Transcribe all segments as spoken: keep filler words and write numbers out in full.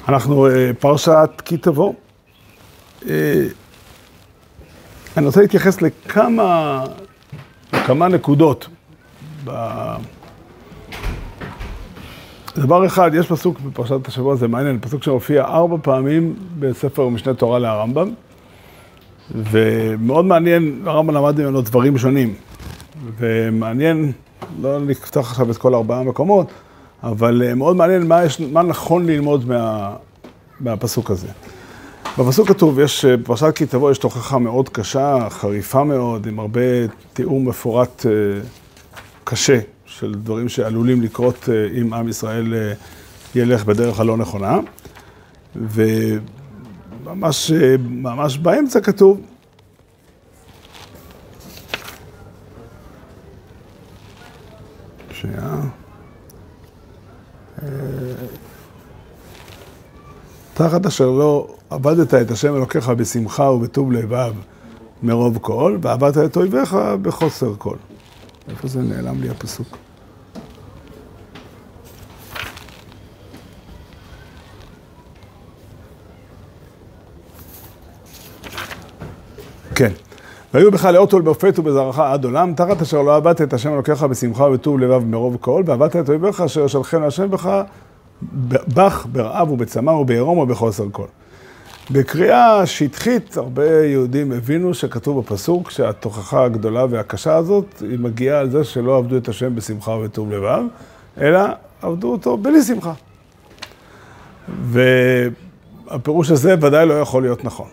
אנחנו פרשת כי תבוא. אני רוצה להתייחס לכמה, כמה נקודות. דבר אחד, יש פסוק בפרשת השבוע, זה מעניין, פסוק שמופיע ארבע פעמים בספר משנה תורה להרמב"ם, ומאוד מעניין, הרמב"ם למד ממנו דברים שונים, ומעניין, לא נפתח עכשיו את כל ארבעה מקומות, אבל מאוד מעניין מה, יש, מה נכון ללמוד מה, מהפסוק הזה. בפסוק כתוב, יש, בפרשת כי תבוא יש תוכחה מאוד קשה, חריפה מאוד, עם הרבה תיאור מפורט קשה של דברים שעלולים לקרות אם עם ישראל ילך בדרך הלא נכונה. וממש ממש באמצע כתוב, שנייה, תחת אשר לא עבדת את השם אלוקיך בשמחה ובטוב לבב מרוב כל, ועבדת את אויביך בחוסר כל. איפה זה נעלם לי הפסוק? כן. והיו בך לאות ולמופת ובזרעך עד עולם, תחת אשר לא עבדת את השם אלוקיך בשמחה ובטוב לבב מרוב כל, ועבדת את אויביך אשר ישלחנו השם בך, בך, ברעב ובצמא ובעירום ובחוסר כל. בקריאה שטחית, הרבה יהודים הבינו שכתוב בפסוק שהתוכחה הגדולה והקשה הזאת, היא מגיעה על זה שלא עבדו את השם בשמחה ובטוב לבב, אלא עבדו אותו בלי שמחה. והפירוש הזה ודאי לא יכול להיות נכון.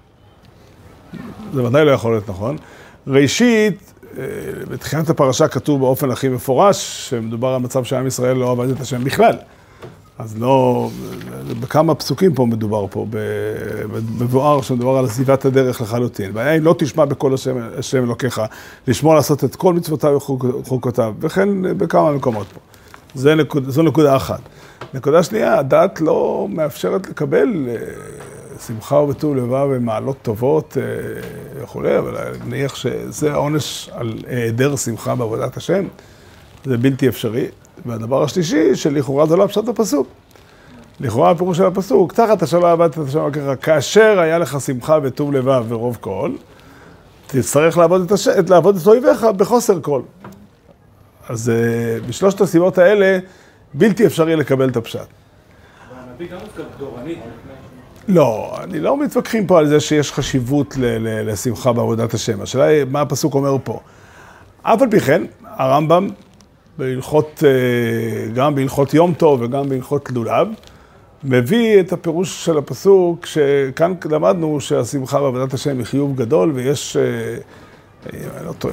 זה ודאי לא יכול להיות נכון. ראשית, בתחילת הפרשה כתוב באופן הכי מפורש, שמדובר על מצב שעם ישראל לא עבד את השם בכלל. אז לא, בכמה פסוקים פה מדובר פה, בבואר שמדובר על עזיבת הדרך לחלוטין. בעיה היא לא תשמע בכל השם, השם אלוקיך, לשמור לעשות את כל מצוותיו וחוקותיו, וכן בכמה מקומות פה. זה נקוד, זו נקודה אחת. נקודה שנייה, הדת לא מאפשרת לקבל שמחה ובטוב לבב ומעלות טובות וכו', אבל אני מניח שזה העונש על היעדר שמחה בעבודת השם, זה בלתי אפשרי. והדבר השלישי, שלכאורה זה לא פשט הפסוק. לכאורה הפירוש של הפסוק, תחת אשר לא עבדת את השם אלוקיך, כאשר היה לך שמחה וטוב לבב ורוב כל, תצטרך לעבוד את, הש... לעבוד את אויביך בחוסר כל. אז בשלושת הסיבות האלה, בלתי אפשרי לקבל את הפשט. והנביא גם מוזכר דורנית. לא, אני לא מתווכחים פה על זה שיש חשיבות ל- ל- לשמחה בעבודת השם. השאלה היא מה הפסוק אומר פה. אף על פי כן, הרמב"ם, בהלכות, גם בהלכות יום טוב וגם בהלכות לולב, מביא את הפירוש של הפסוק, שכאן למדנו שהשמחה בעבודת השם היא חיוב גדול, ויש, אני לא טועה,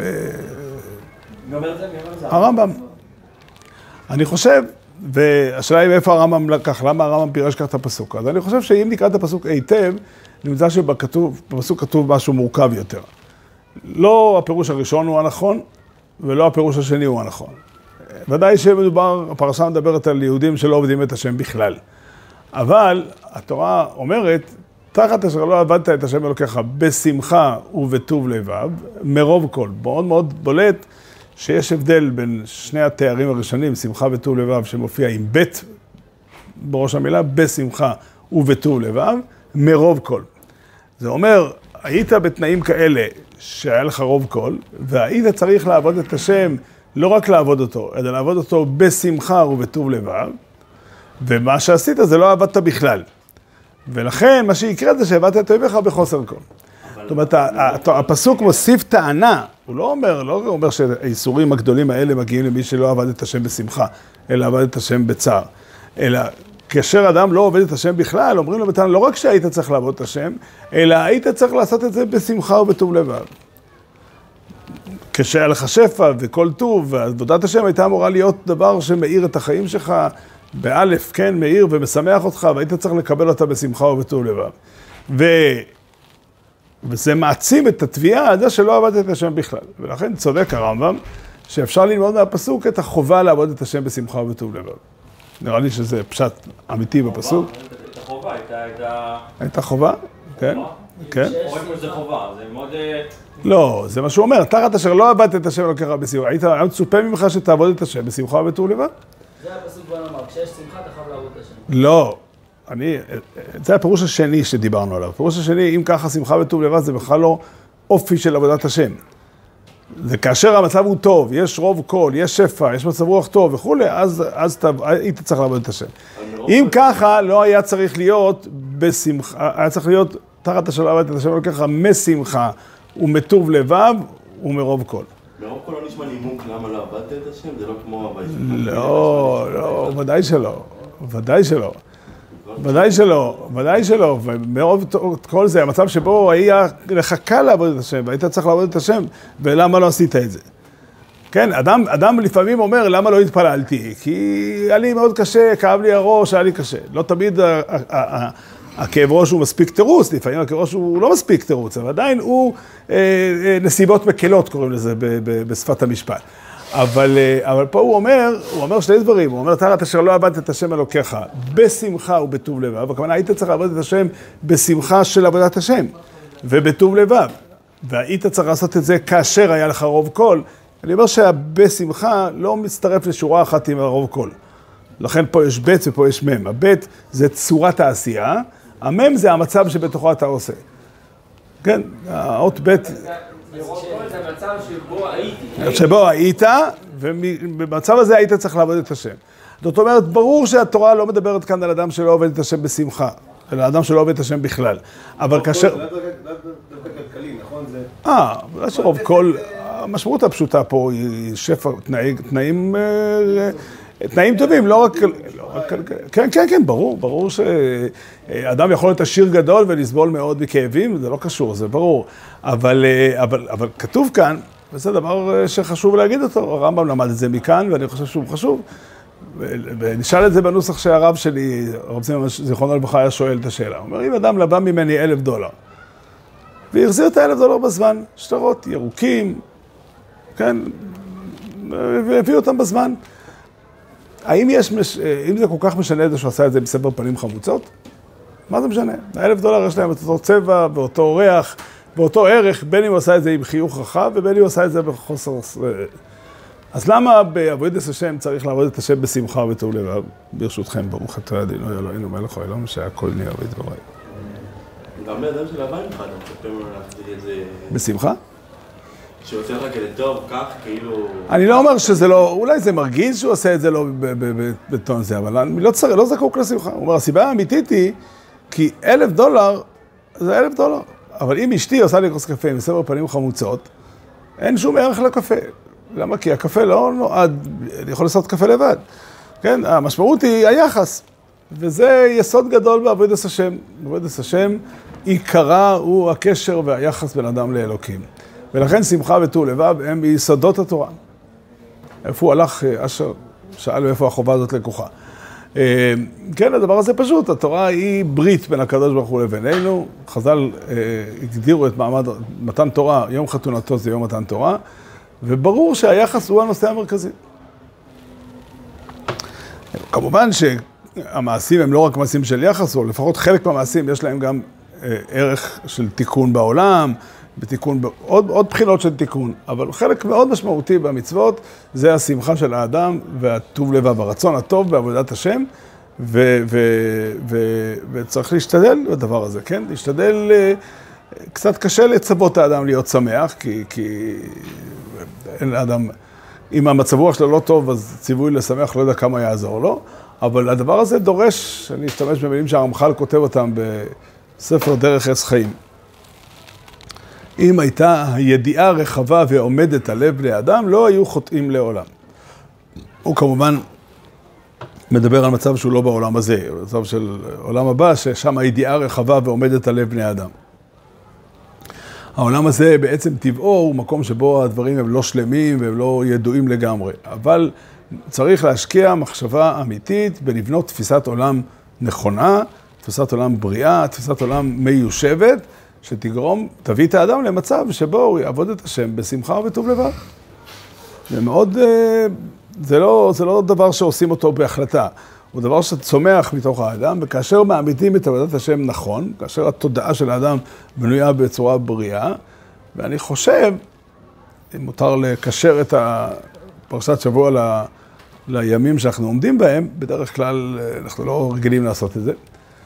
הרמב"ם. אני חושב, והשאלה היא מאיפה הרמב"ם לקח, למה הרמב"ם פירש כך את הפסוק. אז אני חושב שאם נקרא את הפסוק היטב, נמצא שבפסוק כתוב משהו מורכב יותר. לא הפירוש הראשון הוא הנכון, ולא הפירוש השני הוא הנכון. ודאי שמדובר, הפרשה מדברת על יהודים שלא עובדים את השם בכלל. אבל התורה אומרת, תחת אשר לא עבדת את השם אלוקיך בשמחה ובטוב לבב, מרוב כל. מאוד מאוד בולט שיש הבדל בין שני התארים הראשונים, שמחה וטוב לבב, שמופיע עם בית בראש המילה, בשמחה ובטוב לבב, מרוב כל. זה אומר, היית בתנאים כאלה שהיה לך רוב כל, והיית צריך לעבוד את השם, לא רק לעבוד אותו, אלא לעבוד אותו בשמחה ובטוב לבב, ומה שעשית זה לא עבדת בכלל. ולכן מה שיקרה זה שעבדת את אויביך בחוסר כל. זאת אומרת, הפסוק מוסיף טענה, הוא לא אומר, לא אומר שהאיסורים הגדולים האלה מגיעים למי שלא עבד את השם בשמחה, אלא עבד את השם בצער. אלא כאשר אדם לא עובד את השם בכלל, אומרים לו בטענה, לא רק שהיית צריך לעבוד את השם, אלא היית צריך לעשות את זה בשמחה ובטוב לבב. כשהיה לך שפע וכל טוב, ועבודת השם הייתה אמורה להיות דבר שמאיר את החיים שלך, באלף, כן, מאיר ומשמח אותך, והיית צריך לקבל אותה בשמחה ובטוב לבב. ו... וזה מעצים את התביעה על זה שלא עבדת את השם בכלל. ולכן צודק הרמב"ם, שאפשר ללמוד מהפסוק את החובה לעבוד את השם בשמחה ובטוב לבב. נראה לי שזה פשט אמיתי בפסוק. את החובה, הייתה... הייתה חובה, כן. כן. רואים פה שזה חובה, זה מאוד... לא, זה מה שהוא אומר, תחת אשר לא עבדת את השם אלוקיך בשמחה, היית מצופה ממך שתעבוד את השם בשמחה ובטוב לבב? זה הפסוק בוא נאמר, כשיש שמחה אתה חייב לעבוד את השם. לא, אני, זה הפירוש השני שדיברנו עליו. הפירוש השני, אם ככה שמחה וטוב לבב, זה בכלל לא אופי של עבודת השם. זה כאשר המצב הוא טוב, יש רוב קול, יש שפע, יש מצב רוח טוב וכולי, אז, אז היית צריך לעבוד את השם. אם ככה, לא היה צריך להיות בשמחה, היה צריך להיות תחת השם לעבוד את השם, לא ככה משמחה ומטוב לבב ומרוב קול. מרוב קול לא נשמע נימוק למה לא עבדת את השם? זה לא כמו הבית. לא, לא, ודאי שלא, ודאי שלא. ודאי שלא, ודאי שלא, ומרוב כל זה, המצב שבו היה לך קל לעבוד את השם, והיית צריך לעבוד את השם, ולמה לא עשית את זה? כן, אדם, אדם לפעמים אומר, למה לא התפללתי? כי היה לי מאוד קשה, כאב לי הראש, היה לי קשה. לא תמיד הכאב ראש הוא מספיק תירוץ, לפעמים הכאב ראש הוא לא מספיק תירוץ, אבל עדיין הוא נסיבות מקלות, קוראים לזה בשפת המשפט. אבל, אבל פה הוא אומר, הוא אומר שני דברים, הוא אומר, תחת אשר לא עבדת את השם אלוקיך, בשמחה ובטוב לבב, הכוונה, היית צריך לעבוד את השם בשמחה של עבודת השם, ובטוב לבב, והיית צריך לעשות את זה כאשר היה לך רוב קול. אני אומר שהבשמחה לא מצטרף לשורה אחת עם הרוב קול. לכן פה יש ב' ופה יש מ'. הב' זה צורת העשייה, המ' זה המצב שבתוכו אתה עושה. כן, האות ב' לרוב כל זה המצב שבו הייתי. שבו היית, ובמצב הזה היית צריך לעבוד את השם. זאת אומרת, ברור שהתורה לא מדברת כאן על אדם שלא עובד את השם בשמחה, אלא אדם שלא עובד את השם בכלל. אבל כאשר... זה דווקא כלכלי, נכון? אה, זה שרוב כל... המשמעות הפשוטה פה היא שפע, תנאים... תנאים טובים, לא רק... כן, כן, כן, ברור, ברור שאדם יכול להיות עשיר גדול ולסבול מאוד מכאבים, זה לא קשור, זה ברור. אבל, אבל, אבל כתוב כאן, וזה דבר שחשוב להגיד אותו, הרמב"ם למד את זה מכאן, ואני חושב שהוא חשוב, ונשאל את זה בנוסח שהרב שלי, הרב זיכרונו לברכה, היה שואל את השאלה. הוא אומר, אם אדם לבא ממני אלף דולר, והחזיר את האלף דולר בזמן, שטרות ירוקים, כן, והביאו אותם בזמן. האם יש, אם זה כל כך משנה את זה שהוא עשה את זה בסבר פנים חמוצות? מה זה משנה? האלף דולר יש להם את אותו צבע ואותו ריח ואותו ערך, בין אם הוא עשה את זה עם חיוך רחב ובין אם הוא עשה את זה בחוסר... אז למה בעבודת השם צריך לעבוד את השם בשמחה ובטוב לבב? ברשותכם, ברוך אתה אדינו אלוהינו מלך העולם שהכל נהיה בדברי. גם לאדם של הבית אחד, אתה מצפה ממנו להחזיר את זה... בשמחה? שעושה לך כדי טוב, כך, כאילו... אני לא אומר שזה לא, אולי זה מרגיז שהוא עושה את זה לא בטון זה, אבל אני לא צריך, לא זקוק לשמחה. הוא אומר, הסיבה האמיתית היא, כי אלף דולר, זה אלף דולר. אבל אם אשתי עושה לי כוס קפה עם סבר פנים חמוצות, אין שום ערך לקפה. למה? כי הקפה לא נועד, אני יכול לעשות קפה לבד. כן, המשמעות היא היחס. וזה יסוד גדול בעבודת השם. בעבודת השם, עיקרה הוא הקשר והיחס בין אדם לאלוקים. ולכן שמחה וטוב לבב הם מיסודות התורה. איפה הוא הלך, אשר שאל איפה החובה הזאת לקוחה. כן, הדבר הזה פשוט, התורה היא ברית בין הקדוש ברוך הוא לבינינו. חז"ל הגדירו את מעמד מתן תורה, יום חתונתו זה יום מתן תורה, וברור שהיחס הוא הנושא המרכזי. כמובן שהמעשים הם לא רק מעשים של יחס, או לפחות חלק מהמעשים יש להם גם ערך של תיקון בעולם, בתיקון, עוד, עוד בחינות של תיקון, אבל חלק מאוד משמעותי במצוות זה השמחה של האדם והטוב לבב, הרצון הטוב בעבודת השם, ו, ו, ו, וצריך להשתדל בדבר הזה, כן? להשתדל, קצת קשה לצוות האדם להיות שמח, כי, כי אין לאדם, אם המצב רוח שלו לא טוב, אז ציווי לשמח לא יודע כמה יעזור לו, אבל הדבר הזה דורש, אני אשתמש במילים שהרמח"ל כותב אותם בספר דרך עץ חיים. אם הייתה הידיעה רחבה ועומדת על לב בני אדם, לא היו חוטאים לעולם. הוא כמובן מדבר על מצב שהוא לא בעולם הזה, מצב של עולם הבא, ששם הידיעה רחבה ועומדת על לב בני אדם. העולם הזה בעצם טבעו הוא מקום שבו הדברים הם לא שלמים והם לא ידועים לגמרי, אבל צריך להשקיע מחשבה אמיתית בלבנות תפיסת עולם נכונה, תפיסת עולם בריאה, תפיסת עולם מיושבת, שתגרום, תביא את האדם למצב שבו הוא יעבוד את השם בשמחה ובטוב לבב. זה מאוד, זה לא, זה לא דבר שעושים אותו בהחלטה, הוא דבר שצומח מתוך האדם, וכאשר מעמידים את עבודת השם נכון, כאשר התודעה של האדם בנויה בצורה בריאה, ואני חושב, אם מותר לקשר את הפרשת שבוע ל, לימים שאנחנו עומדים בהם, בדרך כלל אנחנו לא רגילים לעשות את זה,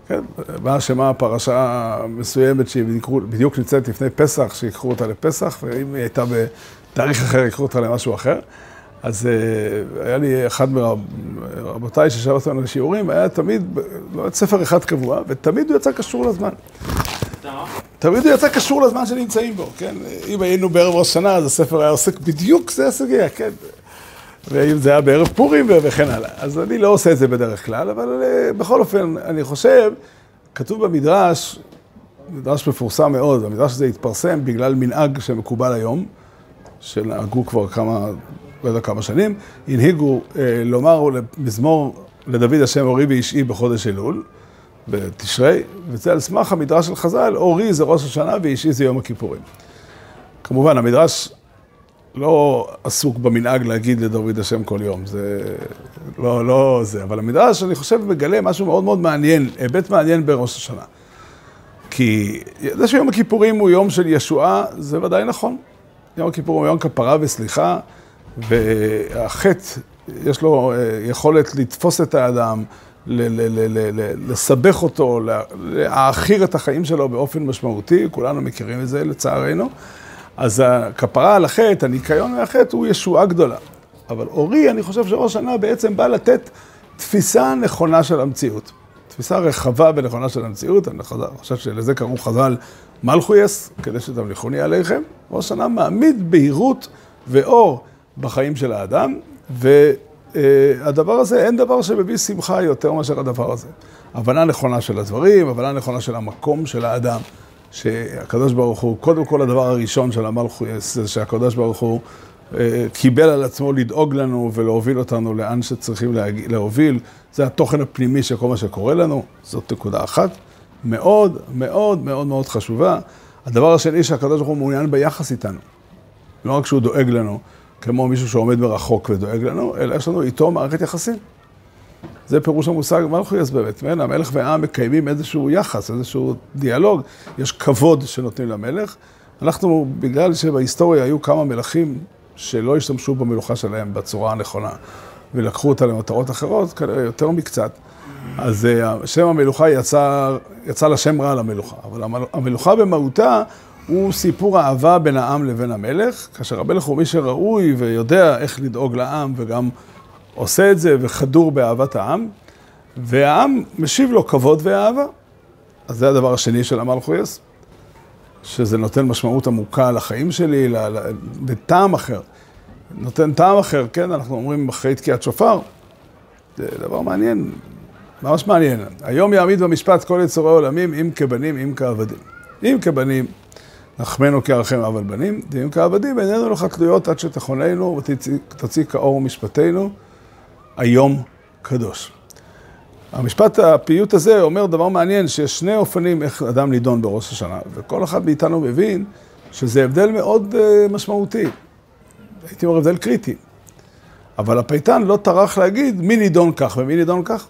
כן, מה שמה פרשה מסוימת שהיא בדיוק נמצאת לפני פסח, שיקחו אותה לפסח, ואם היא הייתה בתאריך אחר, יקחו אותה למשהו אחר. אז היה לי אחד מרבותיי ששאל אותנו לשיעורים, היה תמיד, לא היה ספר אחד קבוע, ותמיד הוא יצא קשור לזמן. תמיד הוא יצא קשור לזמן שנמצאים בו, כן? אם היינו בערב ראש שנה, אז הספר היה עוסק בדיוק, זה הסוגיה, כן? ואם זה היה בערב פורים וכן הלאה. אז אני לא עושה את זה בדרך כלל, אבל בכל אופן, אני חושב, כתוב במדרש, מדרש מפורסם מאוד, המדרש הזה התפרסם בגלל מנהג שמקובל היום, שנהגו כבר כמה, לא יודע כמה שנים, הנהיגו אה, לומר מזמור לדוד השם אורי ואישי בחודש אלול, בתשרי, וזה על סמך המדרש של חז"ל, אורי זה ראש השנה ואישי זה יום הכיפורים. כמובן, המדרש לא עסוק במנהג להגיד לדוד השם כל יום, זה לא, לא זה, אבל המדרש, אני חושב, מגלה משהו מאוד מאוד מעניין, היבט מעניין בראש השנה. כי זה שיום הכיפורים הוא יום של ישועה, זה ודאי נכון. יום הכיפורים הוא יום כפרה וסליחה, והחטא, יש לו יכולת לתפוס את האדם, לסבך אותו, להעכיר את החיים שלו באופן משמעותי, כולנו מכירים את זה לצערנו. אז הכפרה על החטא, הניקיון מהחטא, הוא ישועה גדולה. אבל אורי, אני חושב שראש השנה בעצם בא לתת תפיסה נכונה של המציאות. תפיסה רחבה ונכונה של המציאות. אני חושב שלזה קראו חז"ל מלכויס, כדי שתמליכוני עליכם. ראש השנה מעמיד בהירות ואור בחיים של האדם, והדבר הזה, אין דבר שמביא שמחה יותר מאשר הדבר הזה. הבנה נכונה של הדברים, הבנה נכונה של המקום של האדם. שהקדוש ברוך הוא, קודם כל הדבר הראשון של המלכויס, זה שהקדוש ברוך הוא אה, קיבל על עצמו לדאוג לנו ולהוביל אותנו לאן שצריכים להגיע, להוביל. זה התוכן הפנימי של כל מה שקורה לנו, זאת נקודה אחת. מאוד, מאוד, מאוד, מאוד חשובה. הדבר השני שהקדוש ברוך הוא מעוניין ביחס איתנו. לא רק שהוא דואג לנו, כמו מישהו שעומד מרחוק ודואג לנו, אלא יש לנו איתו מערכת יחסים. זה פירוש המושג מלכויס באמת, מן, המלך והעם מקיימים איזשהו יחס, איזשהו דיאלוג, יש כבוד שנותנים למלך. אנחנו, בגלל שבהיסטוריה היו כמה מלכים שלא השתמשו במלוכה שלהם בצורה הנכונה, ולקחו אותה למטרות אחרות, כנראה יותר מקצת, אז שם המלוכה יצא, יצא לשם רע למלוכה, אבל המלוכה במהותה הוא סיפור אהבה בין העם לבין המלך, כאשר המלך הוא מי שראוי ויודע איך לדאוג לעם וגם עושה את זה וחדור באהבת העם, והעם משיב לו כבוד ואהבה. אז זה הדבר השני של המלכויס, שזה נותן משמעות עמוקה לחיים שלי, לטעם אחר. נותן טעם אחר, כן, אנחנו אומרים אחרי תקיעת שופר, זה דבר מעניין, ממש מעניין. היום יעמיד במשפט כל יצורי עולמים, אם כבנים, אם כעבדים. אם כבנים, נחמנו כערכם אבל בנים, ואם כעבדים, איננו לך תלויות עד שתכוננו ותוציא כאור משפטנו, היום קדוש. המשפט הפיוט הזה אומר דבר מעניין, שיש שני אופנים איך אדם נידון בראש השנה, וכל אחד מאיתנו מבין שזה הבדל מאוד משמעותי. הייתי אומר הבדל קריטי. אבל הפייטן לא טרח להגיד מי נידון כך ומי נידון כך.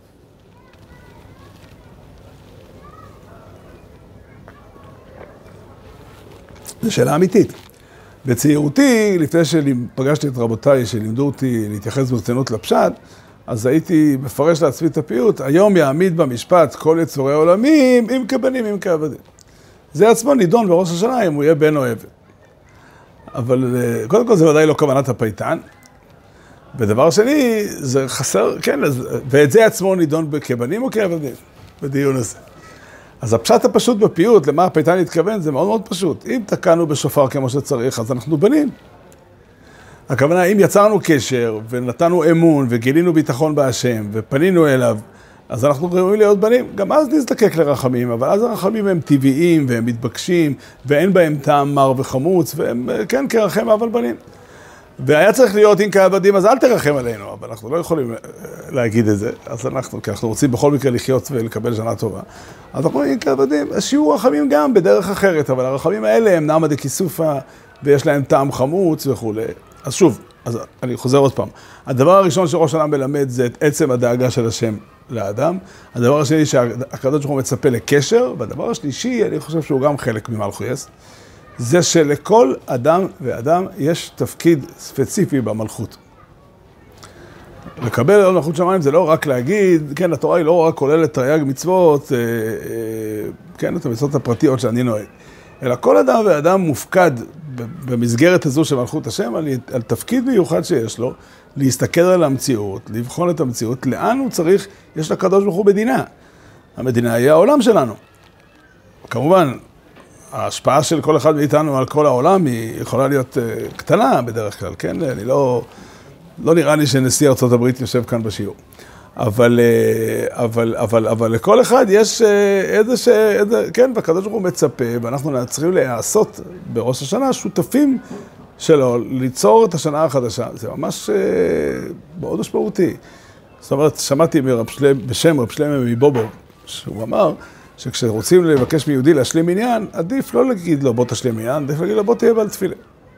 זו שאלה אמיתית. בצעירותי, לפני שפגשתי את רבותיי שלימדו אותי להתייחס ברצינות לפשט, אז הייתי מפרש לעצמי את הפיוט, היום יעמיד במשפט כל יצורי עולמים, אם כבנים, אם כעבדים. זה עצמו נידון בראש השנה אם הוא יהיה בן או עבד. אבל קודם כל זה ודאי לא כוונת הפייטן. ודבר שני, זה חסר, כן, ואת זה עצמו נידון כבנים או כעבדים, בדיון הזה. אז הפשט הפשוט בפיוט, למה הפייטן התכוון, זה מאוד מאוד פשוט. אם תקענו בשופר כמו שצריך, אז אנחנו בנים. הכוונה, אם יצרנו קשר ונתנו אמון וגילינו ביטחון בהשם ופנינו אליו, אז אנחנו ראויים להיות בנים. גם אז נזדקק לרחמים, אבל אז הרחמים הם טבעיים והם מתבקשים, ואין בהם טעם מר וחמוץ, והם כן כרחם אבל בנים. והיה צריך להיות אם כעבדים, אז אל תרחם עלינו, אבל אנחנו לא יכולים להגיד את זה. אז אנחנו, כי אנחנו רוצים בכל מקרה לחיות ולקבל שנה טובה. אז אנחנו אם כעבדים, שיהיו רחמים גם בדרך אחרת, אבל הרחמים האלה הם נעמה דקיסופה, ויש להם טעם חמוץ וכו'. אז שוב, אז אני חוזר עוד פעם. הדבר הראשון שראש השנה מלמד זה את עצם הדאגה של השם לאדם. הדבר השני שהקדוש ברוך הוא מצפה לקשר, והדבר השלישי, אני חושב שהוא גם חלק ממלכויס, זה שלכל אדם ואדם יש תפקיד ספציפי במלכות. לקבל עול מלכות שמיים זה לא רק להגיד, כן, התורה היא לא רק כוללת תרי"ג מצוות, כן, את המצוות הפרטיות שאני נוהג, אלא כל אדם ואדם מופקד במסגרת הזו של מלכות השם על, על תפקיד מיוחד שיש לו, להסתכל על המציאות, לבחון את המציאות, לאן הוא צריך, יש לקדוש ברוך הוא מדינה. המדינה היא העולם שלנו. כמובן, ההשפעה של כל אחד מאיתנו על כל העולם היא יכולה להיות uh, קטנה בדרך כלל, כן? אני לא, לא נראה לי שנשיא ארצות הברית יושב כאן בשיעור. אבל, uh, אבל, אבל, אבל לכל אחד יש uh, איזה ש... איזה, כן, והקדוש ברוך הוא מצפה, ואנחנו צריכים לעשות בראש השנה שותפים שלו, ליצור את השנה החדשה. זה ממש uh, מאוד משמעותי. זאת אומרת, שמעתי מרב שלם, בשם רב שלם מבובוב, שהוא אמר, שכשרוצים לבקש מיהודי להשלים עניין, עדיף לא להגיד לו בוא תשלים עניין, עדיף להגיד לו בוא תהיה בעל תפילה.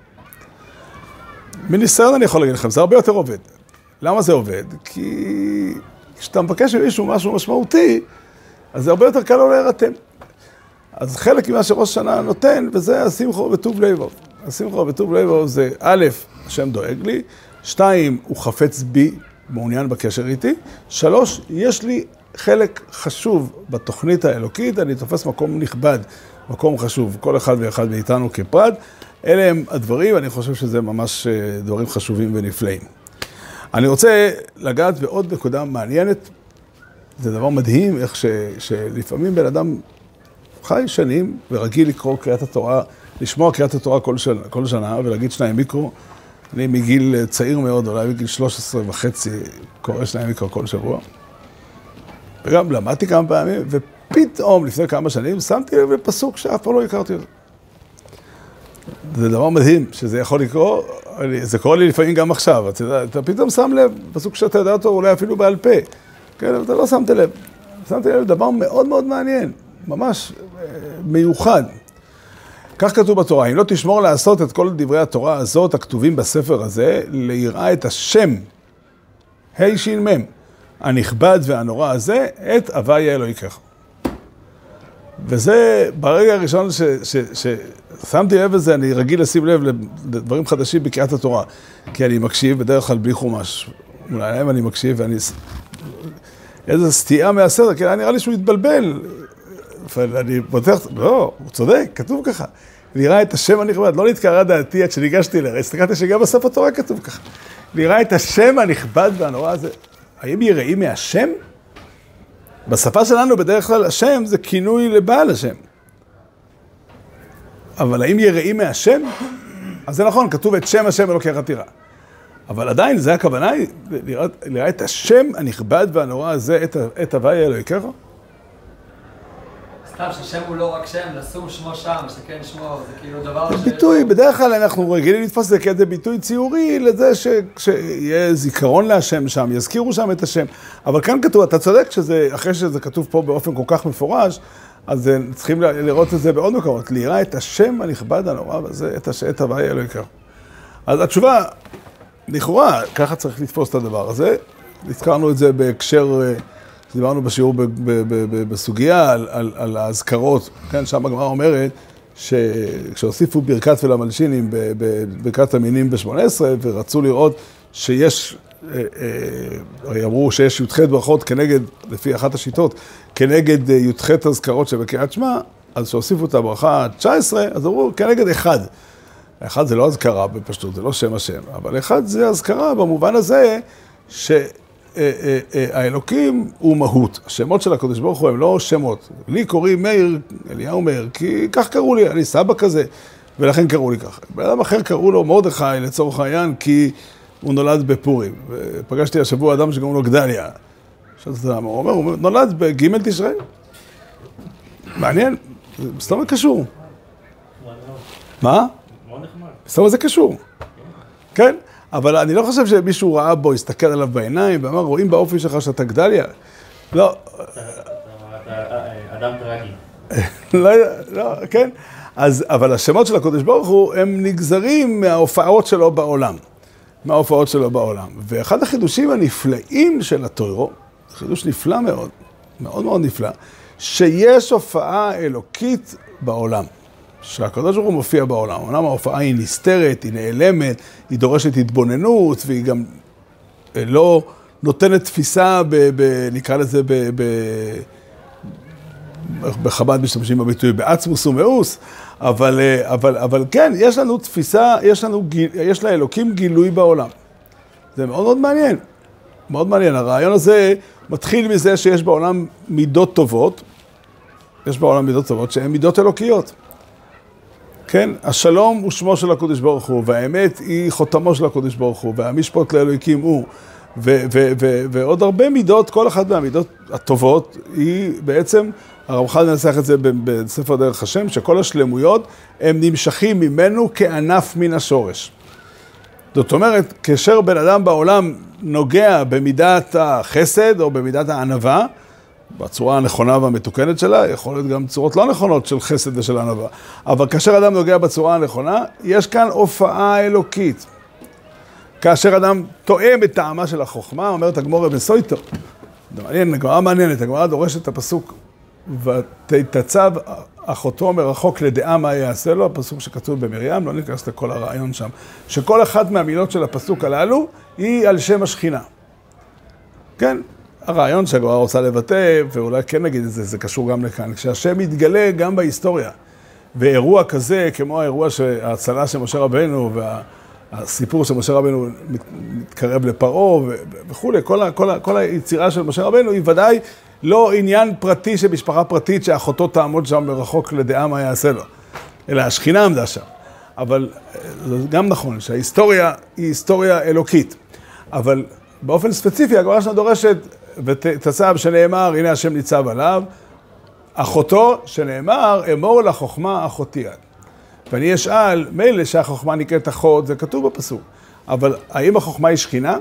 מניסיון אני יכול להגיד לכם, זה הרבה יותר עובד. למה זה עובד? כי כשאתה מבקש ממישהו משהו משמעותי, אז זה הרבה יותר קל לו להירתם. אז חלק ממה שראש השנה נותן, וזה השמחה וטוב לבב. השמחה וטוב לבב זה א', השם דואג לי, שתיים, הוא חפץ בי, מעוניין בקשר איתי, שלוש, יש לי חלק חשוב בתוכנית האלוקית, אני תופס מקום נכבד, מקום חשוב, כל אחד ואחד מאיתנו כפרט. אלה הם הדברים, אני חושב שזה ממש דברים חשובים ונפלאים. אני רוצה לגעת בעוד נקודה מעניינת, זה דבר מדהים, איך ש, שלפעמים בן אדם חי שנים ורגיל לקרוא קריאת התורה, לשמוע קריאת התורה כל שנה, כל שנה ולהגיד שניים מיקרו. אני מגיל צעיר מאוד, אולי מגיל שלוש עשרה וחצי, קורא שניים מיקרו כל שבוע. וגם למדתי כמה פעמים, ופתאום לפני כמה שנים שמתי לב לפסוק שאף פעם לא הכרתי אותו. זה דבר מדהים שזה יכול לקרוא, זה קורה לי לפעמים גם עכשיו, אתה, אתה פתאום שם לב, פסוק שאתה יודע אותו אולי אפילו בעל פה, כן, אתה לא שמת לב. שמתי לב דבר מאוד מאוד מעניין, ממש מיוחד. כך כתוב בתורה, אם לא תשמור לעשות את כל דברי התורה הזאת, הכתובים בספר הזה, ליראה את השם, ה' ש' מ', הנכבד והנורא הזה, את הוויה אלוהיך. וזה ברגע הראשון ש, ש, ששמתי לב לזה, אני רגיל לשים לב לדברים חדשים בקריאת התורה, כי אני מקשיב בדרך כלל בלי חומש. אולי להם אני מקשיב ואני... איזו סטייה מהסדר, כי נראה לי שהוא התבלבל. ואני פותח... לא, הוא צודק, כתוב ככה. ליראה את השם הנכבד, לא נתקרא דעתי עד שניגשתי לראה, הסתכלתי שגם בסוף התורה כתוב ככה. ליראה את השם הנכבד והנורא הזה. האם יראים מהשם? בשפה שלנו בדרך כלל השם זה כינוי לבעל השם. אבל האם יראים מהשם? אז זה נכון, כתוב את שם השם אלוקיך תירא. אבל עדיין זה הכוונה, לראה את השם הנכבד והנורא הזה, את, את הוויה אלוהיך? סתם ששם הוא לא רק שם, לשום שמו שם, שכן שמו, זה כאילו דבר ש... ביטוי, בדרך כלל אנחנו רגילים לתפוס זה כאיזה ביטוי ציורי לזה ש, שיהיה זיכרון להשם שם, יזכירו שם את השם. אבל כאן כתוב, אתה צודק שזה, אחרי שזה כתוב פה באופן כל כך מפורש, אז צריכים לראות את זה בעוד מקומות, לראה את השם הנכבד הנורא וזה, את, הש... את הוויה אלוהיך. אז התשובה, לכאורה, ככה צריך לתפוס את הדבר הזה. הזכרנו את זה בהקשר... דיברנו בשיעור ב- ב- ב- ב- בסוגיה על, על, על ההזכרות, כן, שם הגמרא אומרת שכשהוסיפו ברכת ולמלשינים בברכת המינים ב-שמונה עשרה ורצו לראות שיש, אה, אה, אמרו שיש י"ח ברכות כנגד, לפי אחת השיטות, כנגד י"ח הזכרות שבקריאת שמע, אז שהוסיפו את הברכה תשע עשרה, אז אמרו כנגד אחד. אחד זה לא הזכרה בפשטות, זה לא שם השם, אבל אחד זה הזכרה במובן הזה ש... האלוקים הוא מהות. השמות של הקדוש ברוך הוא הם לא שמות. לי קוראים מאיר, אליהו מאיר, כי כך קראו לי, אני סבא כזה, ולכן קראו לי ככה. באדם אחר קראו לו מרדכי לצורך העניין, כי הוא נולד בפורים. ופגשתי השבוע אדם שגם לו גדליה. הוא אומר, הוא נולד בג' תשרי. מעניין, זאת אומרת קשור. מה? זאת אומרת זה קשור. כן? אבל אני לא חושב שמישהו ראה בו, הסתכל עליו בעיניים, ואמר, רואים באופי שלך שאתה גדליה? לא. אדם טרגי. לא, לא, כן. אז, אבל השמות של הקדוש ברוך הוא, הם נגזרים מההופעות שלו בעולם. מההופעות שלו בעולם. ואחד החידושים הנפלאים של התורה, חידוש נפלא מאוד, מאוד מאוד נפלא, שיש הופעה אלוקית בעולם. שהקדוש ברוך הוא מופיע בעולם. אומנם ההופעה היא נסתרת, היא נעלמת, היא דורשת התבוננות, והיא גם לא נותנת תפיסה, ב, ב, נקרא לזה, ב, ב, בחב"ד משתמשים בביטוי בעצמוס ומאוס, אבל, אבל, אבל כן, יש לנו תפיסה, יש לנו, יש לאלוקים גילוי בעולם. זה מאוד מאוד מעניין, מאוד מעניין. הרעיון הזה מתחיל מזה שיש בעולם מידות טובות, יש בעולם מידות טובות שהן מידות אלוקיות. כן, השלום הוא שמו של הקדוש ברוך הוא, והאמת היא חותמו של הקדוש ברוך הוא, והמשפט לאלוקים הוא, ו- ו- ו- ועוד הרבה מידות, כל אחת מהמידות הטובות היא בעצם, הרמח"ל מנסח את זה בספר דרך השם, שכל השלמויות הם נמשכים ממנו כענף מן השורש. זאת אומרת, כאשר בן אדם בעולם נוגע במידת החסד או במידת הענווה, בצורה הנכונה והמתוקנת שלה, יכול להיות גם צורות לא נכונות של חסד ושל ענווה. אבל כאשר אדם נוגע בצורה הנכונה, יש כאן הופעה אלוקית. כאשר אדם תואם את טעמה של החוכמה, אומרת הגמרא בסויטו. מעניין, הגמרא מעניינת, הגמרא דורשת את הפסוק, ותצב אחותו מרחוק לדעה מה יעשה לו, הפסוק שכתוב במרים, לא ניכנס לכל הרעיון שם, שכל אחת מהמילות של הפסוק הללו היא על שם השכינה. כן? הרעיון שהגמרא רוצה לבטא, ואולי כן נגיד את זה, זה קשור גם לכאן, כשהשם מתגלה גם בהיסטוריה, ואירוע כזה, כמו האירוע ההצלה של משה רבנו, והסיפור של משה רבנו מתקרב לפרעה וכו', כל, כל, כל היצירה של משה רבנו היא ודאי לא עניין פרטי של משפחה פרטית, שאחותו תעמוד שם מרחוק לדעה מה יעשה לו, אלא השכינה עמדה שם. אבל זה גם נכון, שההיסטוריה היא היסטוריה אלוקית, אבל באופן ספציפי, הגמרא שלנו דורשת, ותצב שנאמר, הנה השם ניצב עליו, אחותו שנאמר, אמור לחוכמה אחותי את. ואני אשאל, מילא שהחוכמה נקראת אחות, זה כתוב בפסוק, אבל האם החוכמה היא שכינה?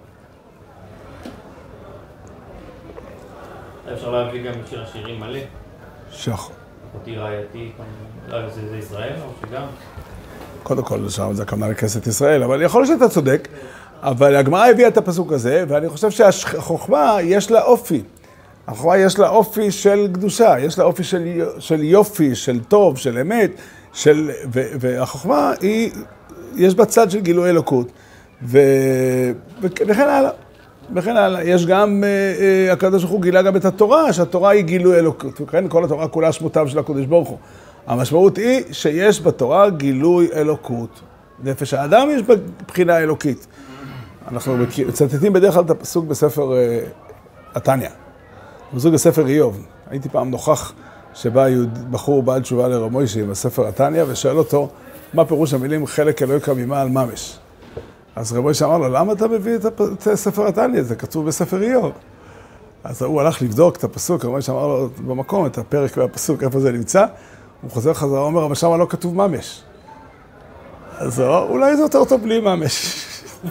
אפשר להביא גם שיר השירים מלא. שח. אחותי רעייתי, זה ישראל או שגם? קודם כל, שם זה הכוונה לכנסת ישראל, אבל יכול להיות שאתה צודק, אבל הגמרא הביאה את הפסוק הזה, ואני חושב שהחוכמה יש לה אופי. החוכמה יש לה אופי של קדושה, יש לה אופי של, של יופי, של טוב, של אמת, של, ו, והחוכמה היא, יש בה צד של גילוי אלוקות, ו, וכן הלאה. וכן הלאה. יש גם, הקדוש ברוך הוא גילה גם את התורה, שהתורה היא גילוי אלוקות, וכן כל התורה כולה שמותיו של הקדוש ברוך הוא. המשמעות היא שיש בתורה גילוי אלוקות. נפש האדם יש בבחינה אלוקית. אנחנו מצטטים בדרך כלל את הפסוק בספר התניא, פסוק בספר איוב. הייתי פעם נוכח שבא בחור בעל תשובה לרב מוישה עם הספר התניא, ושאל אותו מה פירוש המילים חלק אלוהיך ממעל ממש. אז רב מוישה אמר לו, למה אתה מביא את ספר התניא? זה כתוב בספר איוב. אז הוא הלך לבדוק את הפסוק, רב מוישה אמר לו במקום את הפרק והפסוק, איפה זה נמצא. הוא חוזר חזרה, הוא אומר, אבל שם לא כתוב ממש. אז אולי זה יותר טוב בלי ממש.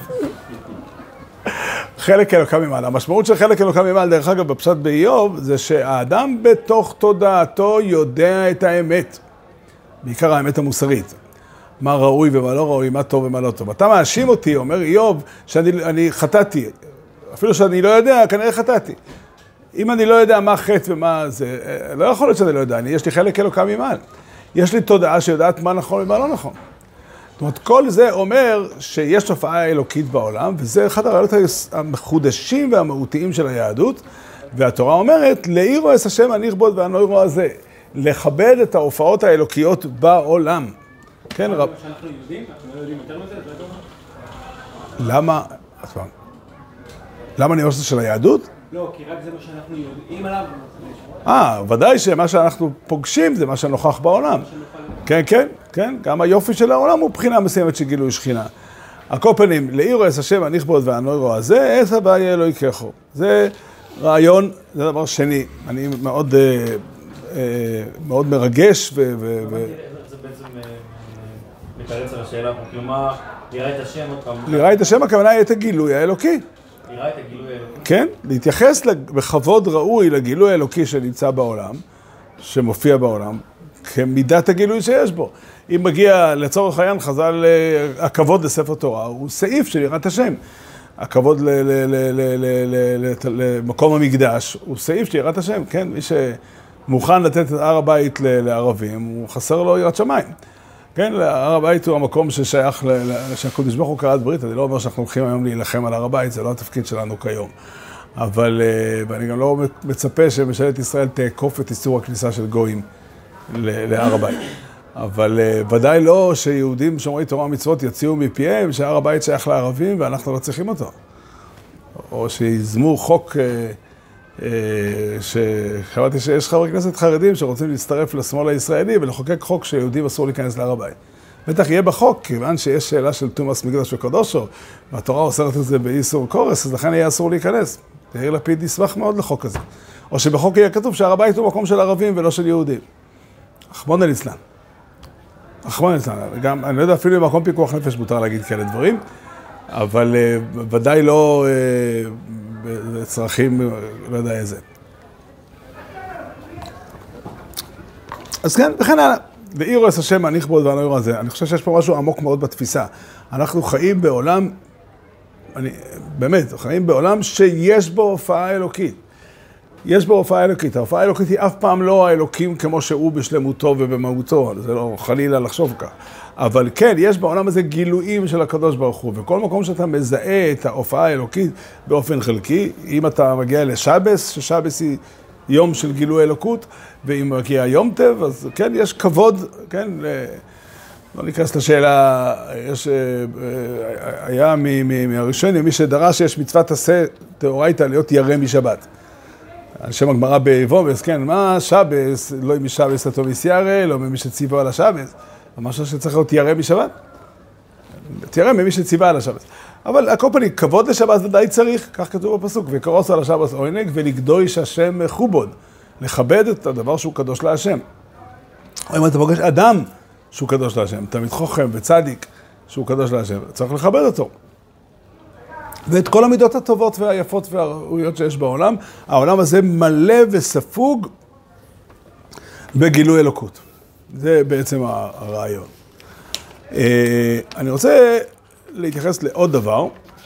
חלק אלוקה ממעל. המשמעות של חלק אלוקה ממעל, דרך אגב, בפשט באיוב, זה שהאדם בתוך תודעתו יודע את האמת. בעיקר האמת המוסרית. מה ראוי ומה לא ראוי, מה טוב ומה לא טוב. אתה מאשים אותי, אומר איוב, שאני אני חטאתי. אפילו שאני לא יודע, כנראה חטאתי. אם אני לא יודע מה חטא ומה זה, לא יכול להיות שאני לא יודע. אני, יש לי חלק אלוקה ממעל. יש לי תודעה שיודעת מה נכון ומה לא נכון. זאת אומרת, כל זה אומר שיש תופעה אלוקית בעולם, וזה אחד הרעיונות המחודשים והמהותיים של היהדות, והתורה אומרת, לאירו אס השם הנכבוד והנוירו הזה, לכבד את ההופעות האלוקיות בעולם. כן, רב... שאנחנו יודעים, אנחנו לא יודעים יותר מזה, זה לא... למה... למה אני עושה של היהדות? לא, כי רק זה מה שאנחנו יודעים עליו. אה, ודאי שמה שאנחנו פוגשים זה מה שנוכח בעולם. כן, כן, כן, גם היופי של העולם הוא בחינה מסוימת של גילוי שכינה. על כל פנים, לאירו אס השם הנכבוד והנוירו הזה, אס הבא אלוהי ככו. זה רעיון, זה דבר שני. אני מאוד, מאוד מרגש ו... זה בעצם מתארץ על השאלה פה, כלומר, לראה את השם עוד פעם. לראה את השם הכוונה היא את הגילוי האלוקי. לראה את הגילוי האלוקי. כן, להתייחס בכבוד ראוי לגילוי האלוקי שנמצא בעולם, שמופיע בעולם, כמידת הגילוי שיש בו. אם מגיע לצורך העניין חז"ל, הכבוד לספר תורה, הוא סעיף של יראת השם. הכבוד למקום המקדש, הוא סעיף של יראת השם, כן? מי שמוכן לתת את הר הבית לערבים, הוא חסר לו יראת שמיים. כן, הר הבית הוא המקום ששייך, שהקדוש ברוך הוא כרת ברית, אני לא אומר שאנחנו הולכים היום להילחם על הר הבית, זה לא התפקיד שלנו כיום. אבל, ואני גם לא מצפה שממשלת ישראל תעקוף את איסור הכניסה של גויים להר הבית. אבל ודאי לא שיהודים שומרי תורה ומצוות יציעו מפיהם שהר הבית שייך לערבים ואנחנו לא צריכים אותו. או שיזמו חוק, שחשבתי שיש חברי כנסת חרדים שרוצים להצטרף לשמאל הישראלי ולחוקק חוק שיהודים אסור להיכנס להר הבית. בטח יהיה בחוק, כיוון שיש שאלה של תומאס מקדש וקדושו, והתורה אוסרת את זה באיסור קורס, אז לכן יהיה אסור להיכנס. יאיר לפיד ישמח מאוד לחוק הזה. או שבחוק יהיה כתוב שהר הבית הוא מקום של ערבים ולא של יהודים. רחמנא ליצלן. רחמנא ליצלן. גם, אני לא יודע אפילו במקום פיקוח נפש מותר להגיד כאלה דברים, אבל uh, ודאי לא uh, צרכים, לא יודע איזה. אז כן, וכן הלאה. ואירו את השם הנכבוד והנויר הזה. אני חושב שיש פה משהו עמוק מאוד בתפיסה. אנחנו חיים בעולם, אני, באמת, חיים בעולם שיש בו הופעה אלוקית. יש בו הופעה אלוקית. ההופעה האלוקית היא אף פעם לא האלוקים כמו שהוא בשלמותו ובמהותו. זה לא חלילה לחשוב כך. אבל כן, יש בעולם הזה גילויים של הקדוש ברוך הוא. וכל מקום שאתה מזהה את ההופעה האלוקית באופן חלקי, אם אתה מגיע לשבס, ששבס היא יום של גילוי אלוקות, ואם מגיע יום טב, אז כן, יש כבוד, כן, לא ניכנס לשאלה, יש, היה מהראשונים, מי שדרש שיש מצוות עשה תאורייתא להיות ירא משבת. על שם הגמרא ביבומס, כן, מה שבס, לא מי שבס אטו מסיירא, לא ממי שציוו על השבס, משהו שצריך להיות ירא משבת. תראה ממי שציווה על השבס. אבל הקופני, כבוד לשבת ודאי צריך, כך כתוב בפסוק, וקרוס על השבס עונג ולקדוש השם חובוד, לכבד את הדבר שהוא קדוש להשם. או אם אתה פוגש אדם שהוא קדוש להשם, תלמיד חוכם וצדיק שהוא קדוש להשם, צריך לכבד אותו. ואת כל המידות הטובות והיפות והראויות שיש בעולם, העולם הזה מלא וספוג בגילוי אלוקות. זה בעצם הרעיון. אני רוצה להתייחס לעוד דבר.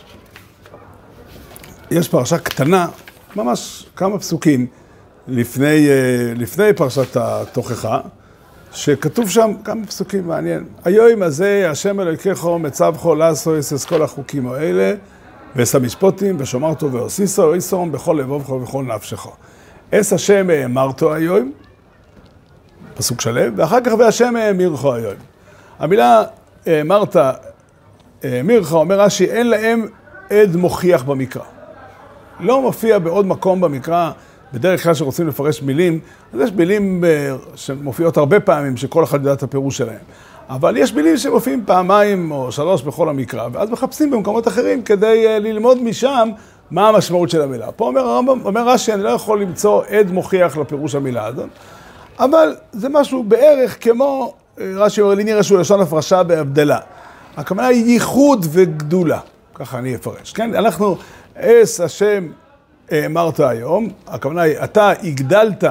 יש פרשה קטנה, ממש כמה פסוקים לפני, לפני פרשת התוכחה, שכתוב שם כמה פסוקים מעניין. היום הזה השם אלוהיכך מצווך לעשות את כל החוקים האלה, ועש המשפטים ושומרתו ועשיסו ועשום בכל לבבך ובכל נפשך. עש השם האמרתו היום, פסוק שלם, ואחר כך והשם האמירך היום. המילה האמרת, האמירך, אומר רש"י, אין להם עד מוכיח במקרא. לא מופיע בעוד מקום במקרא, בדרך כלל שרוצים לפרש מילים, אז יש מילים שמופיעות הרבה פעמים, שכל אחד יודע את הפירוש שלהם. אבל יש מילים שמופיעים פעמיים או שלוש בכל המקרא, ואז מחפשים במקומות אחרים כדי ללמוד משם מה המשמעות של המילה. פה אומר, אומר רש"י, אני לא יכול למצוא עד מוכיח לפירוש המילה הזאת, אבל זה משהו בערך כמו, רש"י אומר, לי נראה שהוא לשון הפרשה בהבדלה. הכוונה היא ייחוד וגדולה, ככה אני אפרש. כן? אנחנו, עש השם אמרת היום, הכוונה היא, אתה הגדלת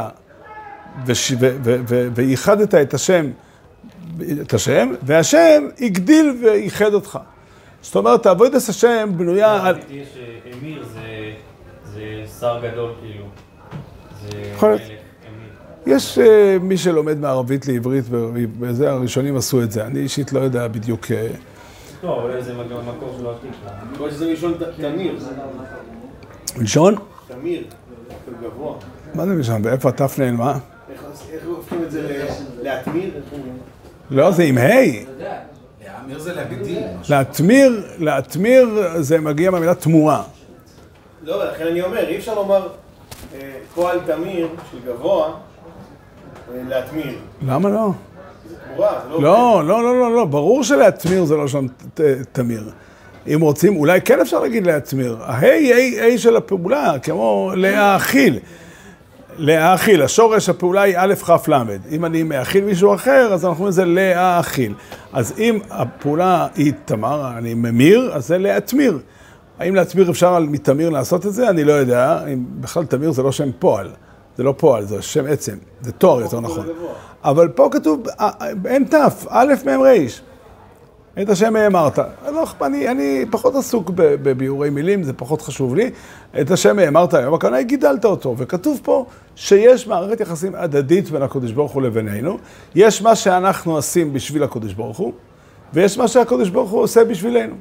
וייחדת את השם, את השם, והשם הגדיל וייחד אותך. זאת אומרת, עבודת השם בנויה על... יש אמיר, זה שר גדול כאילו. יכול להיות. יש מי שלומד מערבית לעברית, וזה הראשונים עשו את זה. אני אישית לא יודע בדיוק... לא, אבל זה מקור שלא עתיק. אני רואה שזה ראשון תמיר. ראשון? תמיר, גבוה. מה זה ראשון? ואיפה התף נעלמה? איך הופכים את זה להתמיר? לא, זה עם היי. להאמיר זה להגדיל. להתמיר, להתמיר זה מגיע מהמילה תמורה. לא, לכן אני אומר, אי אפשר לומר פועל תמיר של גבוה להתמיר. למה לא? זה תמורה, זה לא... לא, לא, לא, לא, לא, ברור שלהתמיר זה לא שם תמיר. אם רוצים, אולי כן אפשר להגיד להתמיר. ההי, היי, היי של הפעולה, כמו להאכיל. להאכיל, השורש הפעולה היא א' כ' ל'. אם אני מאכיל מישהו אחר, אז אנחנו אומרים זה להאכיל. אז אם הפעולה היא תמר, אני ממיר, אז זה להתמיר. האם להתמיר אפשר על מתמיר לעשות את זה? אני לא יודע. אם בכלל תמיר זה לא שם פועל. זה לא פועל, זה שם עצם. זה תואר יותר נכון. אבל פה כתוב, אין תף, א' מ' ר'. את השם האמרת. לא, אני, אני פחות עסוק בביאורי מילים, זה פחות חשוב לי. את השם האמרת היום, הכוונה היא גידלת אותו, וכתוב פה שיש מערכת יחסים הדדית בין הקדוש ברוך הוא לבינינו. יש מה שאנחנו עושים בשביל הקדוש ברוך הוא, ויש מה שהקדוש ברוך הוא עושה בשבילנו.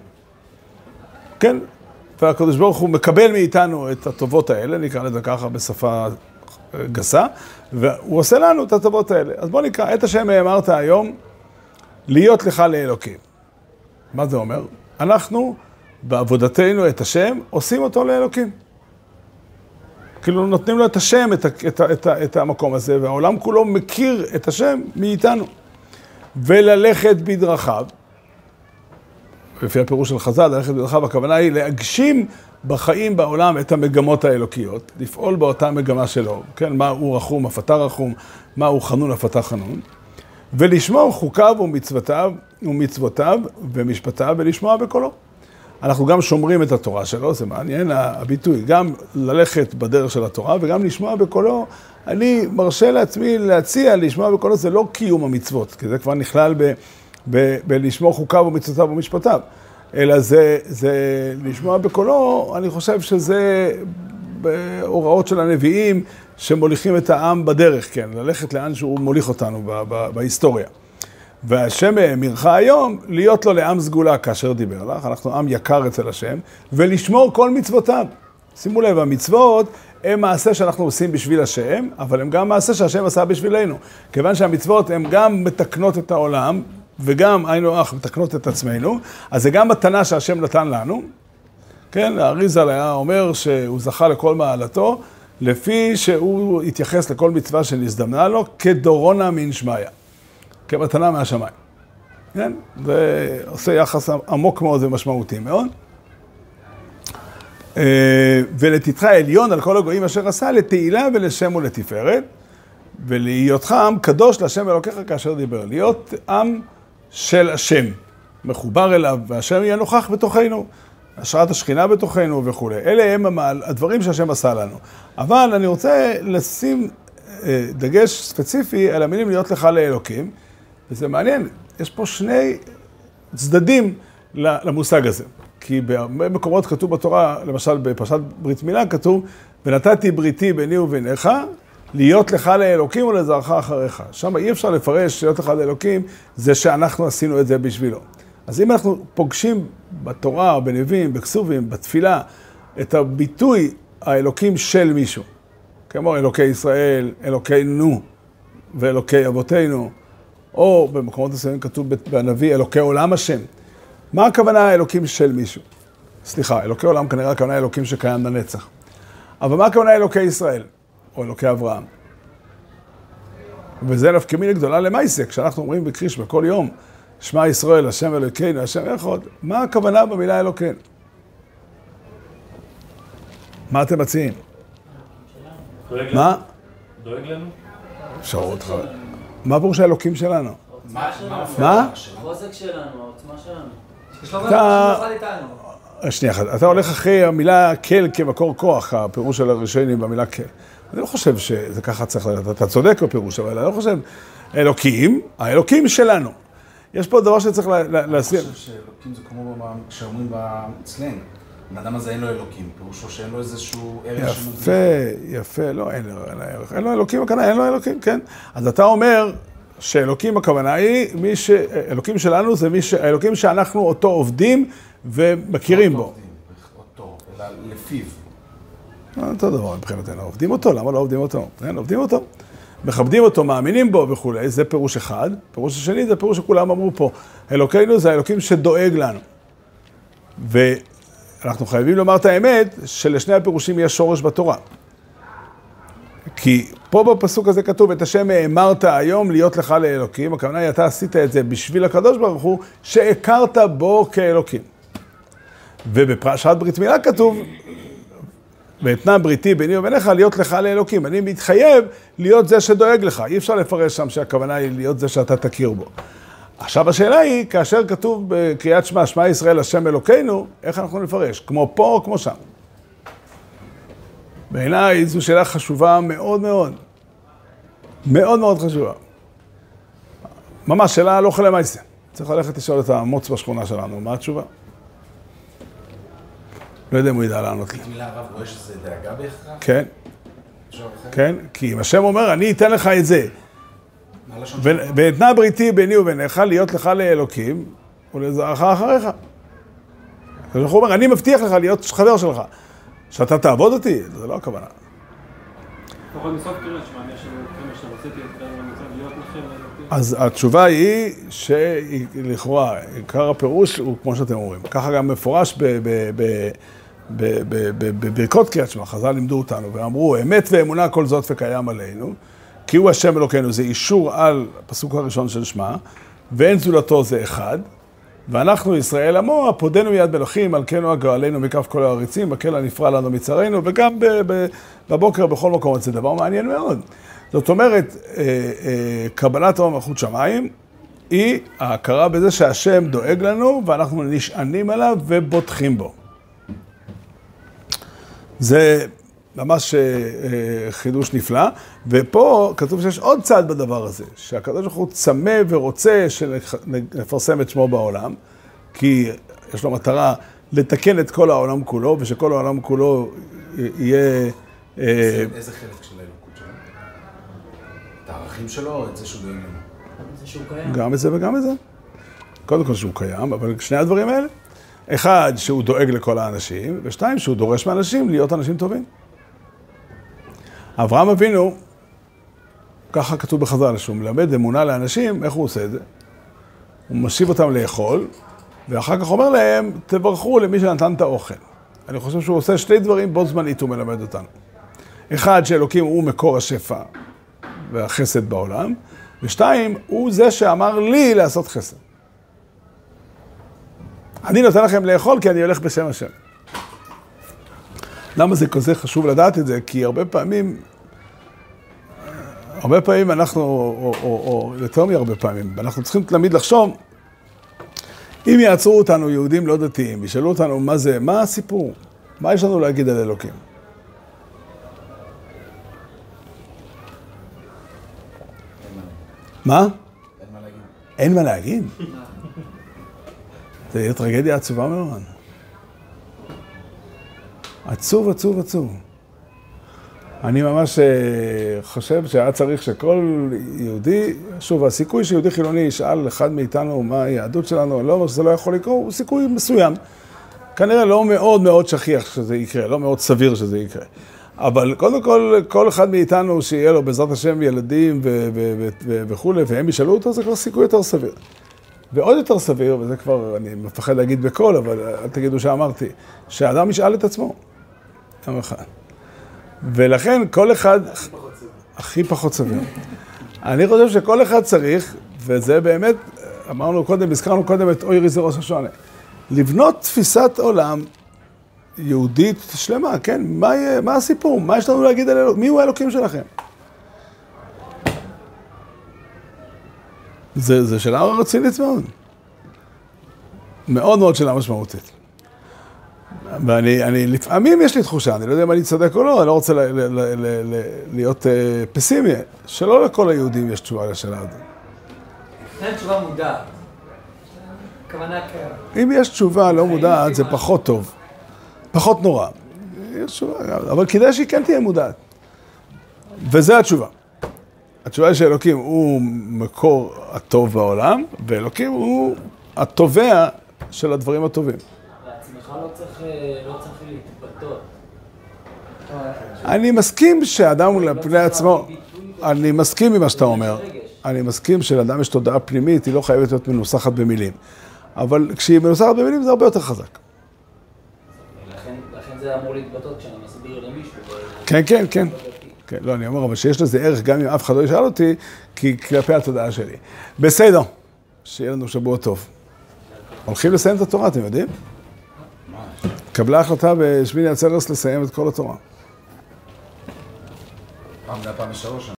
כן? והקדוש ברוך הוא מקבל מאיתנו את הטובות האלה, נקרא לזה ככה בשפה גסה, והוא עושה לנו את הטובות האלה. אז בוא נקרא, את השם האמרת היום, להיות לך לאלוקים. מה זה אומר? אנחנו, בעבודתנו את השם, עושים אותו לאלוקים. כאילו נותנים לו את השם, את, את, את, את המקום הזה, והעולם כולו מכיר את השם מאיתנו. וללכת בדרכיו, לפי הפירוש של חז"ל, ללכת בדרכיו, הכוונה היא להגשים בחיים בעולם את המגמות האלוקיות, לפעול באותה מגמה שלו, כן? מה הוא רחום, אף אתה רחום, מה הוא חנון, אף אתה חנון. ולשמור חוקיו ומצוותיו ומצוותיו ומשפטיו ולשמוע בקולו. אנחנו גם שומרים את התורה שלו, זה מעניין הביטוי, גם ללכת בדרך של התורה וגם לשמוע בקולו. אני מרשה לעצמי להציע לשמוע בקולו, זה לא קיום המצוות, כי זה כבר נכלל ב, ב, בלשמור חוקיו ומצוותיו ומשפטיו, אלא זה, זה לשמוע בקולו, אני חושב שזה בהוראות של הנביאים שמוליכים את העם בדרך, כן, ללכת לאן שהוא מוליך אותנו ב, ב, בהיסטוריה. והשם האמירך היום להיות לו לעם סגולה כאשר דיבר לך, אנחנו עם יקר אצל השם, ולשמור כל מצוותיו. שימו לב, המצוות הם מעשה שאנחנו עושים בשביל השם, אבל הם גם מעשה שהשם עשה בשבילנו. כיוון שהמצוות הם גם מתקנות את העולם, וגם היינו אך מתקנות את עצמנו, אז זה גם מתנה שהשם נתן לנו. כן, האריז"ל היה אומר שהוא זכה לכל מעלתו, לפי שהוא התייחס לכל מצווה שנזדמנה לו, כדורונה מן שמיה. כמתנה מהשמיים. כן? זה עושה יחס עמוק מאוד ומשמעותי מאוד. ולתתך עליון על כל הגויים אשר עשה, לתהילה ולשם ולתפארת, ולהיותך עם קדוש לשם אלוקיך כאשר דיבר. להיות עם של השם, מחובר אליו, והשם יהיה נוכח בתוכנו, השראת השכינה בתוכנו וכו'. אלה הם הדברים שהשם עשה לנו. אבל אני רוצה לשים דגש ספציפי על המילים להיות לך לאלוקים, וזה מעניין, יש פה שני צדדים למושג הזה. כי במקומות כתוב בתורה, למשל בפרשת ברית מילה כתוב, ונתתי בריתי ביני וביניך, להיות לך לאלוקים ולזרעך אחריך. שם אי אפשר לפרש להיות לך לאלוקים, זה שאנחנו עשינו את זה בשבילו. אז אם אנחנו פוגשים בתורה, בנביאים, בכסובים, בתפילה, את הביטוי האלוקים של מישהו, כמו אלוקי ישראל, אלוקינו ואלוקי אבותינו, או במקומות מסוימים כתוב בנביא אלוקי עולם השם. מה הכוונה האלוקים של מישהו? סליחה, אלוקי עולם כנראה הכוונה אלוקים שקיים לנצח. אבל מה הכוונה אלוקי ישראל? או אלוקי אברהם? וזה נפקא מינה גדולה למעשה, כשאנחנו אומרים בקריש בכל יום, שמע ישראל, השם אלוקינו, השם אחד, מה הכוונה במילה אלוקינו? מה אתם מציעים? מה? דואג לנו? אפשרות לך. מה פירוש האלוקים שלנו? מה? חוזק שלנו, העוצמה שלנו. אתה... שנייה אחת, אתה הולך אחרי המילה כל כמקור כוח, הפירוש של הראשונים במילה כל. אני לא חושב שזה ככה צריך לדעת, אתה צודק בפירוש, אבל אני לא חושב, אלוקים, האלוקים שלנו. יש פה דבר שצריך להסיר. אני חושב שאלוקים זה כמו שאומרים אצלנו, האדם הזה אין לו אלוקים, פירושו שאין לו איזשהו ערך שמדריך. יפה, יפה, לא, אין לו ערך. אין לו אלוקים, הכוונה, אין לו אלוקים, כן. אז אתה אומר שאלוקים הכוונה היא, מי ש... אלוקים שלנו זה מי ש... האלוקים שאנחנו אותו עובדים ומכירים בו. אותו, אלא לפיו. אותו דבר מבחינתנו, עובדים אותו, למה לא עובדים אותו? כן, עובדים אותו. מכבדים אותו, מאמינים בו וכו'. זה פירוש אחד. פירוש השני זה פירוש שכולם אמרו פה. אלוקינו זה האלוקים שדואג לנו. ואנחנו חייבים לומר את האמת שלשני הפירושים יש שורש בתורה. כי פה בפסוק הזה כתוב, את השם האמרת היום להיות לך לאלוקים. הכוונה היא, אתה עשית את זה בשביל הקדוש ברוך הוא, שהכרת בו כאלוקים. ובפרשת ברית מילה כתוב, ואתנה בריתי ביני וביניך להיות לך לאלוקים. אני מתחייב להיות זה שדואג לך. אי אפשר לפרש שם שהכוונה היא להיות זה שאתה תכיר בו. עכשיו השאלה היא, כאשר כתוב בקריאת שמע, שמע ישראל השם אלוקינו, איך אנחנו נפרש? כמו פה או כמו שם? בעיניי זו שאלה חשובה מאוד מאוד. מאוד מאוד חשובה. ממש שאלה לא חלה מייסה. צריך ללכת לשאול את המוץ בשכונה שלנו, מה התשובה? לא יודע אם הוא ידע לענות לי. המילה הרב רואה שזה דאגה בהכרח? כן. כן, כי אם השם אומר, אני אתן לך את זה. ואתנה בריתי ביני וביניך להיות לך לאלוקים, ולזרעך אחריך. הוא אומר, אני מבטיח לך להיות חבר שלך. שאתה תעבוד אותי, זה לא הכוונה. לפחות מסוף קריאת שמע, יש לנו כמה שרציתי את זה, אני רוצה להיות לכם לאלוקים. אז התשובה היא שלכאורה, עיקר הפירוש הוא כמו שאתם אומרים. ככה גם מפורש בברכות קריאת שמע, חז"ל לימדו אותנו ואמרו, אמת ואמונה כל זאת וקיים עלינו, כי הוא השם אלוקינו, זה אישור על הפסוק הראשון של שמע, ואין זולתו זה אחד, ואנחנו ישראל עמו, הפודנו יד מלכים, מלכנו הגואלנו מכף כל העריצים, מקל הנפרע לנו מצרינו, וגם בבוקר בכל מקום, זה דבר מעניין מאוד. זאת אומרת, קבלת אור מלכות שמיים היא ההכרה בזה שהשם דואג לנו, ואנחנו נשענים עליו ובוטחים בו. זה ממש חידוש נפלא, ופה כתוב שיש עוד צעד בדבר הזה, שהקדוש ברוך הוא צמא ורוצה שנפרסם את שמו בעולם, כי יש לו מטרה לתקן את כל העולם כולו, ושכל העולם כולו יהיה... איזה חלק של האלוקות שלו? את הערכים שלו או את זה שהוא דואג לנו? זה שהוא קיים. גם את זה וגם את זה. קודם כל שהוא קיים, אבל שני הדברים האלה. אחד, שהוא דואג לכל האנשים, ושתיים, שהוא דורש מאנשים להיות אנשים טובים. אברהם אבינו, ככה כתוב בחז"ל, שהוא מלמד אמונה לאנשים, איך הוא עושה את זה? הוא משיב אותם לאכול, ואחר כך אומר להם, תברכו למי שנתן את האוכל. אני חושב שהוא עושה שתי דברים בו זמנית הוא מלמד אותנו. אחד, שאלוקים הוא מקור השפע והחסד בעולם, ושתיים, הוא זה שאמר לי לעשות חסד. אני נותן לכם לאכול כי אני הולך בשם השם. למה זה כזה חשוב לדעת את זה? כי הרבה פעמים, הרבה פעמים אנחנו, או, או, או יותר מהרבה פעמים, אנחנו צריכים תמיד לחשוב, אם יעצרו אותנו יהודים לא דתיים, ישאלו אותנו מה זה, מה הסיפור? מה יש לנו להגיד על אלוקים? מה? אין מה להגיד. אין מה להגיד? זה יהיה טרגדיה עצובה מאוד. עצוב, עצוב, עצוב. אני ממש חושב שהיה צריך שכל יהודי, שוב, הסיכוי שיהודי חילוני ישאל אחד מאיתנו מה היהדות שלנו, אני לא אומר שזה לא יכול לקרות, הוא סיכוי מסוים. כנראה לא מאוד מאוד שכיח שזה יקרה, לא מאוד סביר שזה יקרה. אבל קודם כל, כל אחד מאיתנו שיהיה לו בעזרת השם ילדים וכו', והם ישאלו אותו, זה כבר סיכוי יותר סביר. ועוד יותר סביר, וזה כבר, אני מפחד להגיד בכל, אבל אל תגידו שאמרתי, שהאדם ישאל את עצמו. יום אחד. ולכן כל אחד... הכי פחות סביר. הכי פחות סביר. אני חושב שכל אחד צריך, וזה באמת, אמרנו קודם, הזכרנו קודם את אוירי זה ראש השונה, לבנות תפיסת עולם יהודית שלמה, כן? מה, מה הסיפור? מה יש לנו להגיד על אלוקים? מי הוא האלוקים שלכם? זה, זה שאלה רצינית מאוד. מאוד מאוד שאלה משמעותית. ואני, אני, לפעמים יש לי תחושה, אני לא יודע אם אני צודק או לא, אני לא רוצה ל, ל, ל, ל, ל, להיות uh, פסימי, שלא לכל היהודים יש תשובה לשאלה הזאת. אין תשובה מודעת. כוונה כאלה. אם יש תשובה לא מודעת, זה פחות טוב. פחות נורא. יש תשובה, אבל כדאי שהיא כן תהיה מודעת. וזה התשובה. התשובה היא שאלוקים הוא מקור הטוב בעולם, ואלוקים הוא התובע של הדברים הטובים. לעצמך לא צריך, לא צריך להתבטאות. אני מסכים שאדם לפני עצמו, אני מסכים עם מה שאתה אומר. אני מסכים שלאדם יש תודעה פנימית, היא לא חייבת להיות מנוסחת במילים. אבל כשהיא מנוסחת במילים זה הרבה יותר חזק. לכן זה אמור להתבטאות כשאני מסביר למישהו. כן, כן, כן. כן, לא, אני אומר, אבל שיש לזה ערך גם אם אף אחד לא ישאל אותי, כי כלפי התודעה שלי. בסדר, שיהיה לנו שבוע טוב. הולכים לסיים את התורה, אתם יודעים? קבלה החלטה בשמיני עצרת לסיים את כל התורה. פעם זה הפעם השלוש.